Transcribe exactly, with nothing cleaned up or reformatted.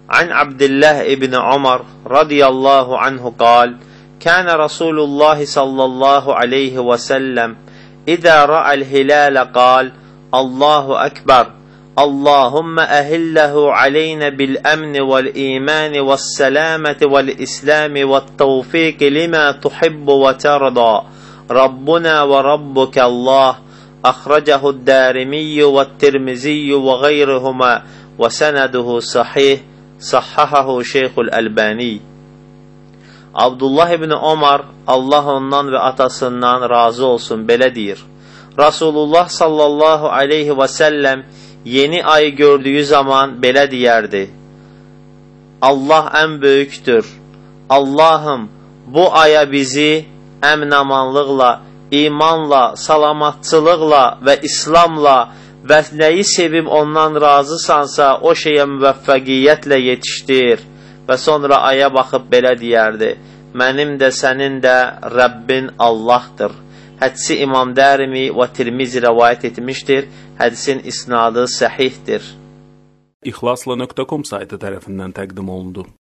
عن عبد الله بن عمر رضي الله عنه قال كان رسول الله صلى الله عليه وسلم إذا رأى الهلال قال الله أكبر اللهم أهله علينا بالأمن والإيمان والسلامة والإسلام والتوفيق لما تحب وترضى ربنا وربك الله أخرجه الدارمي والترمذي وغيرهما وسنده صحيح صححه Şeyx Əlbani. Abdullah ibn Ömər, Allah ondan və atasından razı olsun, belə deyir. Rasulullah sallallahu aleyhi və səlləm yeni ayı gördüyü zaman belə deyərdi. Allah ən böyükdür. Allahım, bu aya bizi əmin-amanlıqla, imanla, salamatçılıqla və İslamla və nəyi sevib ondan razısansa o şeyə müvəffəqiyyətlə yetişdir. Və sonra aya baxıb belə deyərdi. Mənim də sənin də Rəbbin Allahdır. Hədisi İmam Dərimi və Tirmizi rəvayət etmişdir. Hədisin isnadı səhihdir. İxlasla nöqtə com saytı tərəfindən təqdim olundu.